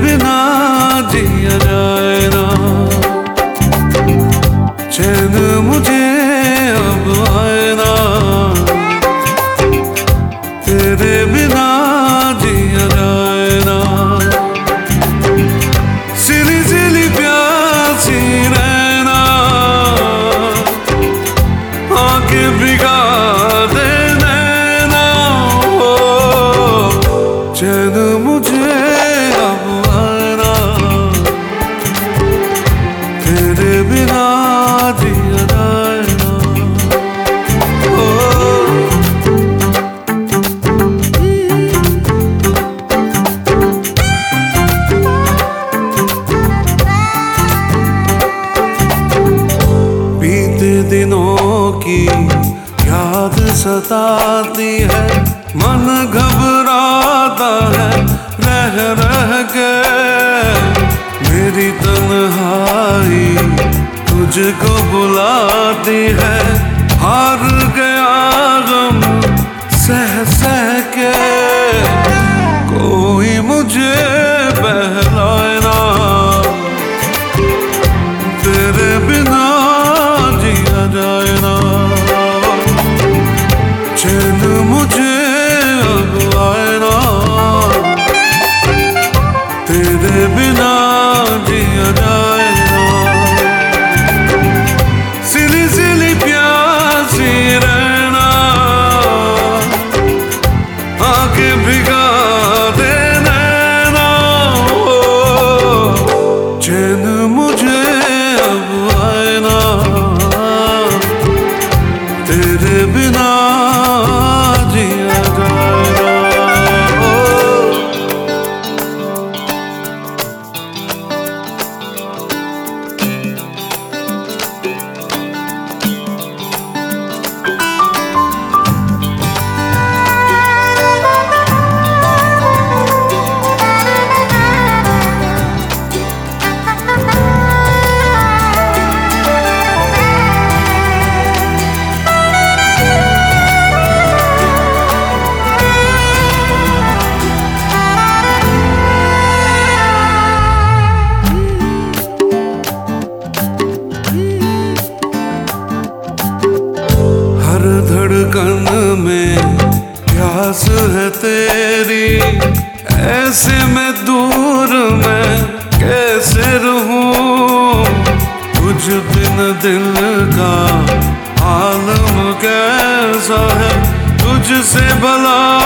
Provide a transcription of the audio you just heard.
बिना जिया जाए ना, चैन मुझे अब आए ना, तेरे बिना जिया जाए ना। सिली सिली प्यासी रहना, आंखें भिगा दे नैना, चैन मुझे अब आए ना, तेरे बिना जिया जाए ना। बीते दिनों की याद सताती है, मन घबराता है रह रह के। मेरी तन्हाई तुझको बुलाती है, हार गया गम सह सह के। कोई मुझे बहलाए ना, तेरे बिना जिया जाए ना, चैन मुझे अब आए ना, तेरे बिना जिया जाए ना। सिली सिली प्यासी रहना, आंखें भिगा दे नैना, चैन मुझे अब आए ना, तेरे बिना जिया जाए ना। हर धड़कन में प्यास है तेरी, ऐसे में दूर मैं कैसे रहूं। तुझ बिन दिल का आलम कैसा है, तुझसे भला